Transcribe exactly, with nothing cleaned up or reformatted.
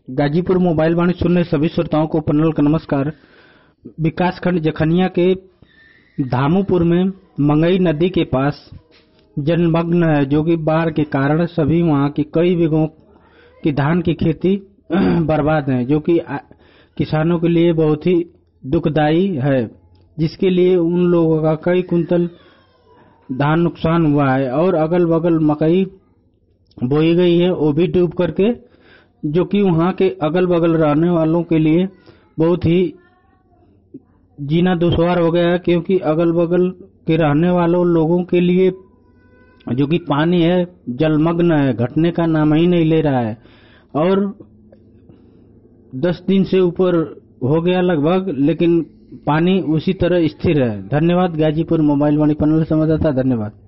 Ghazipur mobile वाणी सुनने सभी श्रोताओं को पन्नल का नमस्कार। विकासखंड जखनिया के धामुपुर में मंगई नदी के पास जलमग्न है, जो कि बाढ़ के कारण सभी वहां की कई बीघों की धान की खेती बर्बाद है, जो कि किसानों के लिए बहुत ही दुखदायी है, जिसके लिए उन लोगों का कई कुंतल धान नुकसान हुआ है और अगल बगल मकई बोई गई है, वो भी डूब करके, जो कि वहां के अगल बगल रहने वालों के लिए बहुत ही जीना दुश्वार हो गया है, क्योंकि अगल बगल के रहने वालों लोगों के लिए जो कि पानी है जलमग्न है, घटने का नाम ही नहीं ले रहा है और दस दिन से ऊपर हो गया लगभग, लेकिन पानी उसी तरह स्थिर है। धन्यवाद। गाजीपुर मोबाइल वाणी पन्नल संवाददाता, धन्यवाद।